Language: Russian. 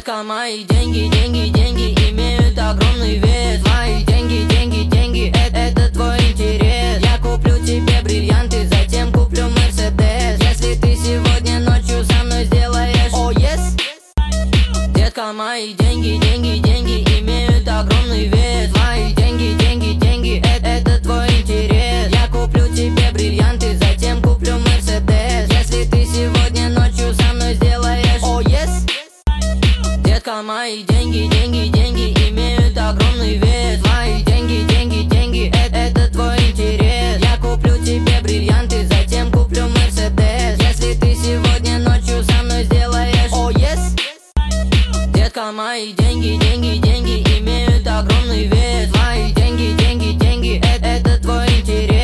Детка, мои деньги, деньги, деньги имеют огромный вес. Мои деньги, деньги, деньги, это твой интерес. Я куплю тебе бриллианты, затем куплю Мерседес. Если ты сегодня ночью со мной сделаешь oh yes. Детка, мои деньги, деньги, деньги имеют огромный вес. Мои деньги, деньги, деньги, это твой интерес. Я куплю тебе бриллианты, затем куплю Мерседес. Если ты сегодня ночью со мной сделаешь oh yes. Детка, мои деньги, деньги, деньги имеют огромный вес. Мои деньги, деньги, деньги, это твой интерес. Я куплю тебе бриллианты, затем куплю Мерседес. Если ты сегодня ночью со мной сделаешь oh yes. Детка, мои деньги, деньги, деньги имеют огромный вес. Мои деньги, деньги, деньги, это твой интерес.